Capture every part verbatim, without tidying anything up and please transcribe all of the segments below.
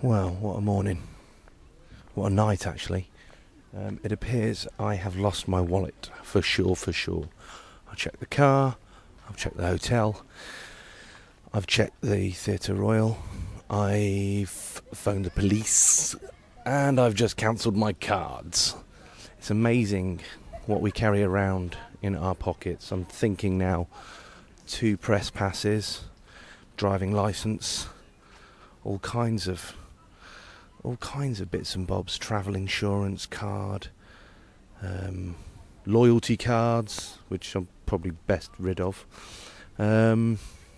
Well, what a morning. What a night, actually. Um, it appears I have lost my wallet, for sure, for sure. I've checked the car, I've checked the hotel, I've checked the Theatre Royal, I've phoned the police, and I've just cancelled my cards. It's amazing what we carry around in our pockets. I'm thinking now, two press passes, driving licence, all kinds of all kinds of bits and bobs, travel insurance card, um, loyalty cards, which I'm probably best rid of, um,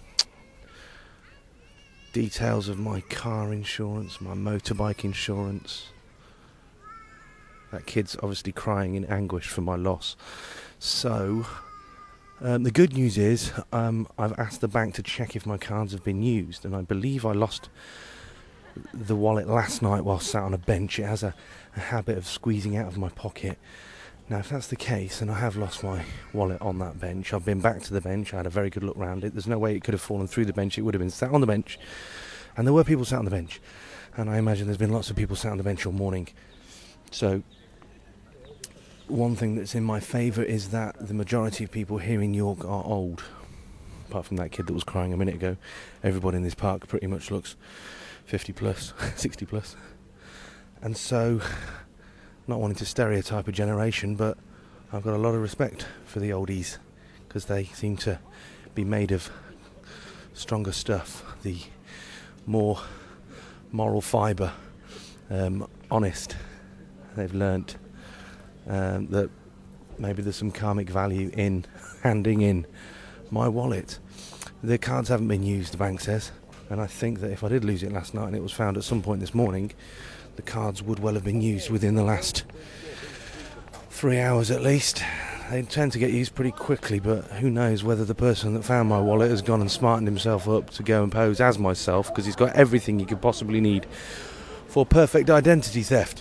details of my car insurance, my motorbike insurance. That kid's obviously crying in anguish for my loss. So, um, the good news is um, I've asked the bank to check if my cards have been used, and I believe I lost the wallet last night while sat on a bench. It has a, a habit of squeezing out of my pocket. Now, if that's the case, and I have lost my wallet on that bench, I've been back to the bench, I had a very good look round it. There's no way it could have fallen through the bench, it would have been sat on the bench. And there were people sat on the bench, and I imagine there's been lots of people sat on the bench all morning. So, one thing that's in my favour is that the majority of people here in York are old. Apart from that kid that was crying a minute ago, everybody in this park pretty much looks fifty plus, sixty plus. And so, not wanting to stereotype a generation, but I've got a lot of respect for the oldies, because they seem to be made of stronger stuff, the more moral fibre, um, honest. They've learnt um, that maybe there's some karmic value in handing in my wallet. The cards haven't been used, the bank says. And I think that if I did lose it last night and it was found at some point this morning, the cards would well have been used within the last three hours at least. They tend to get used pretty quickly, but who knows whether the person that found my wallet has gone and smartened himself up to go and pose as myself, because he's got everything you could possibly need for perfect identity theft.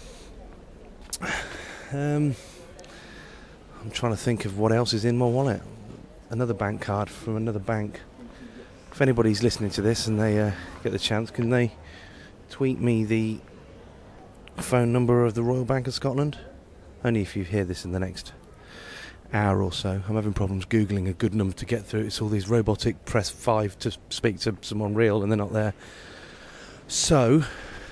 Um, I'm trying to think of what else is in my wallet. Another bank card from another bank. If anybody's listening to this and they uh, get the chance, can they tweet me the phone number of the Royal Bank of Scotland? Only if you hear this in the next hour or so. I'm having problems Googling a good number to get through. It's all these robotic press five to speak to someone real and they're not there. So,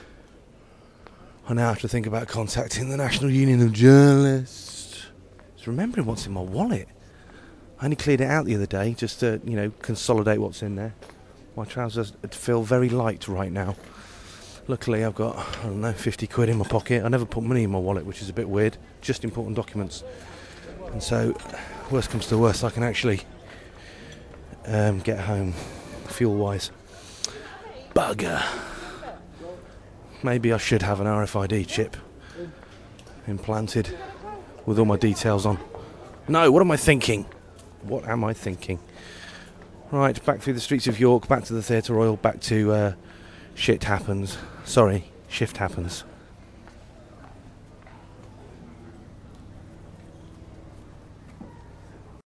I now have to think about contacting the National Union of Journalists. Just remembering what's in my wallet. I only cleared it out the other day just to, you know, consolidate what's in there. My trousers feel very light right now. Luckily, I've got, I don't know, fifty quid in my pocket. I never put money in my wallet, which is a bit weird. Just important documents. And so, worst comes to worst, I can actually um, get home fuel-wise. Bugger. Maybe I should have an R F I D chip implanted with all my details on. No, what am I thinking? What am I thinking? Right, back through the streets of York, back to the Theatre Royal, back to uh, shit happens. Sorry, shift happens.